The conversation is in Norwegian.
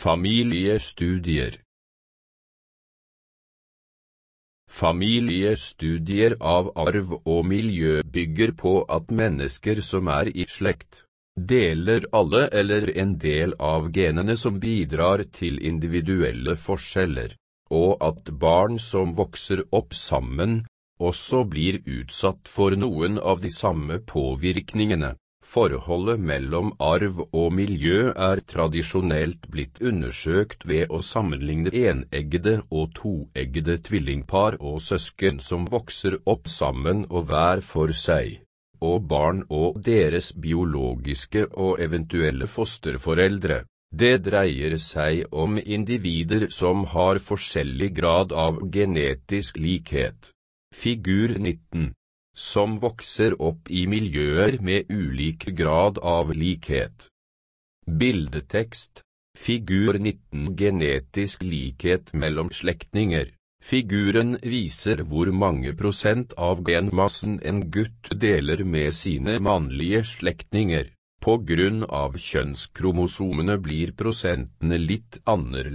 Familiestudier. Familiestudier av arv og miljø bygger på at mennesker som er i slekt, deler alle eller en del av genene som bidrar til individuelle forskjeller, og at barn som vokser opp sammen, også blir utsatt for noen av de samme påvirkningene. Forholdet mellom arv og miljø er tradisjonelt blitt undersøkt ved å sammenligne eneggede og toeggede tvillingpar og søsken som vokser opp sammen og hver for seg, og barn og deres biologiske og eventuelle fosterforeldre. Det dreier seg om individer som har forskjellig grad av genetisk likhet. Figur 19. Som vokser opp i miljøer med ulik grad av likhet. Bildetekst. Figur 19. Genetisk likhet mellom slektninger. Figuren viser hvor mange prosent av genmassen en gutt deler med sine mannlige slektninger. På grunn av kjønnskromosomene blir prosentene litt annerledes.